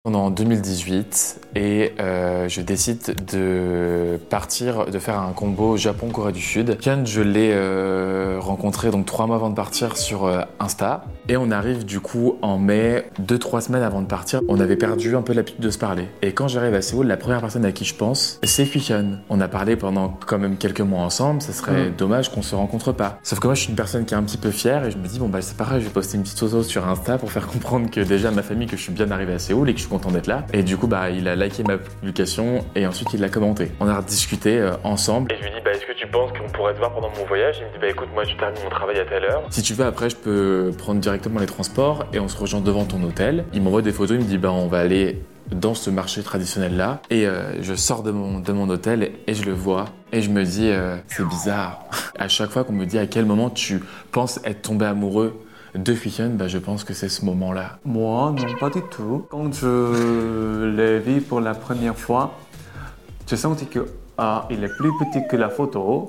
On est en 2018 et je décide de partir, de faire un combo Japon-Corée du Sud. Kian, je l'ai rencontré donc 3 mois avant de partir sur Insta. Et on arrive du coup en mai, 2-3 semaines avant de partir. On avait perdu un peu l'habitude de se parler. Et quand j'arrive à Séoul, la première personne à qui je pense, c'est Kian. On a parlé pendant quand même quelques mois ensemble, ça serait dommage qu'on se rencontre pas. Sauf que moi je suis une personne qui est un petit peu fière et je me dis bon bah c'est pareil, je vais poster une petite photo sur Insta pour faire comprendre que déjà ma famille que je suis bien arrivé à Séoul et que je suis content d'être là. Et du coup bah il a liké ma publication et ensuite il l'a commenté. On a rediscuté ensemble. Et je lui dis bah est-ce que tu penses qu'on pourrait te voir pendant mon voyage? Il me dit bah écoute moi je termine mon travail à telle heure. Si tu veux après je peux prendre directement les transports et on se rejoint devant ton hôtel. Il m'envoie des photos, il me dit bah on va aller dans ce marché traditionnel là et je sors de mon hôtel et je le vois et je me dis c'est bizarre. À chaque fois qu'on me dit à quel moment tu penses être tombé amoureux de Kian, bah je pense que c'est ce moment-là. Moi, non, pas du tout. Quand je l'ai vu pour la première fois, j'ai senti que il est plus petit que la photo.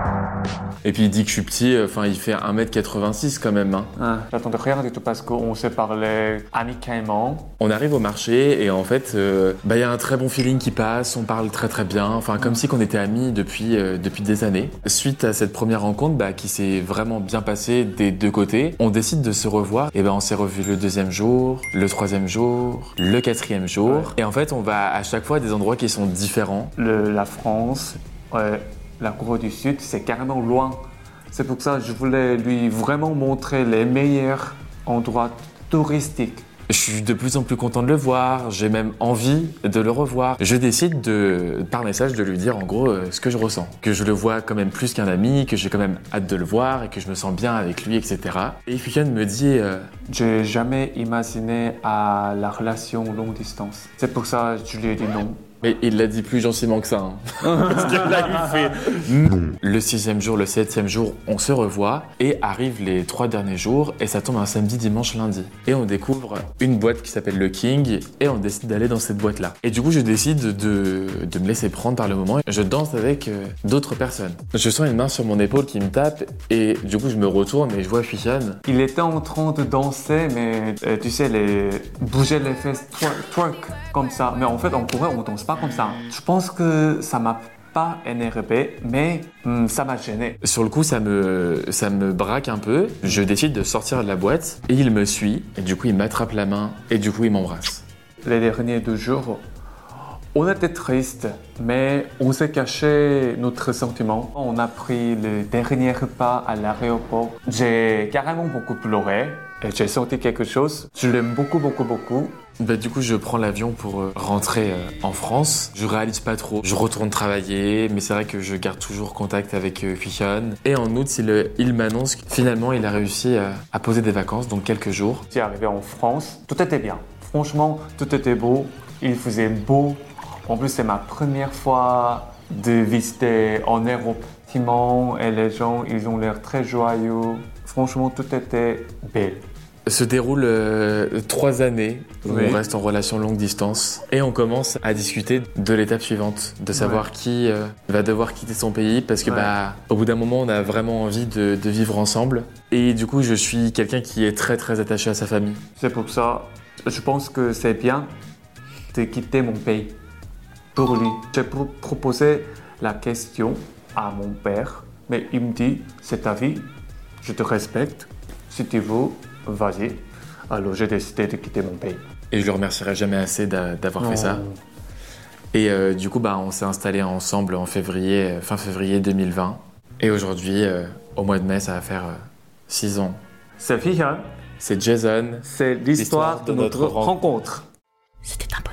Et puis il dit que je suis petit, enfin il fait 1m86 quand même. J'attendais rien du tout parce qu'on s'est parlé amicalement. On arrive au marché et en fait, y a un très bon feeling qui passe, on parle très très bien, enfin comme si qu'on était amis depuis des années. Suite à cette première rencontre qui s'est vraiment bien passée des deux côtés, on décide de se revoir. Et on s'est revus le 2e jour, le 3e jour, le 4e jour. Ouais. Et en fait, on va à chaque fois à des endroits qui sont différents. La France, la Corée du Sud, c'est carrément loin. C'est pour ça que je voulais lui vraiment montrer les meilleurs endroits touristiques. Je suis de plus en plus content de le voir, j'ai même envie de le revoir. Je décide par message de lui dire en gros ce que je ressens. Que je le vois quand même plus qu'un ami, que j'ai quand même hâte de le voir et que je me sens bien avec lui, etc. Et Kian me dit... J'ai jamais imaginé la relation longue distance. C'est pour ça que je lui ai dit non. Mais il l'a dit plus gentiment que ça. Parce que là, il fait non. Le 6e jour, le 7e jour, on se revoit et arrivent les 3 derniers jours et ça tombe un samedi, dimanche, lundi. Et on découvre une boîte qui s'appelle Le King et on décide d'aller dans cette boîte-là. Et du coup, je décide de me laisser prendre par le moment. Je danse avec d'autres personnes. Je sens une main sur mon épaule qui me tape et du coup, je me retourne et je vois Kian. Il était en train de danser, mais tu sais, bouger les fesses, twerk, comme ça. Mais en fait, en Corée, on danse pas comme ça. Je pense que ça m'a pas énervé, mais ça m'a gêné. Sur le coup, ça me braque un peu. Je décide de sortir de la boîte et il me suit. Et du coup, il m'attrape la main et du coup, il m'embrasse. Les derniers 2 jours, on était tristes, mais on s'est caché notre sentiment. On a pris le dernier repas à l'aéroport. J'ai carrément beaucoup pleuré et j'ai senti quelque chose. Je l'aime beaucoup, beaucoup, beaucoup. Du coup, je prends l'avion pour rentrer en France. Je réalise pas trop. Je retourne travailler, mais c'est vrai que je garde toujours contact avec Kian. Et en août, il m'annonce que finalement, il a réussi à poser des vacances, donc quelques jours. Je suis arrivé en France, tout était bien. Franchement, tout était beau. Il faisait beau. En plus, c'est ma première fois de visiter en Europe. Et les gens, ils ont l'air très joyeux. Franchement, tout était belle. Se déroule 3 années où on reste en relation longue distance et on commence à discuter de l'étape suivante, de savoir qui va devoir quitter son pays parce que au bout d'un moment on a vraiment envie de vivre ensemble et du coup je suis quelqu'un qui est très très attaché à sa famille. C'est pour ça, je pense que c'est bien de quitter mon pays pour lui. J'ai proposé la question à mon père, mais il me dit c'est ta vie, je te respecte, si tu veux. Vas-y. Alors j'ai décidé de quitter mon pays. Et je le remercierai jamais assez d'avoir fait ça. Et du coup, on s'est installés ensemble en fin février 2020. Et aujourd'hui, au mois de mai, ça va faire 6 ans. C'est Kian. C'est Jason. C'est l'histoire de notre rencontre. C'était impossible.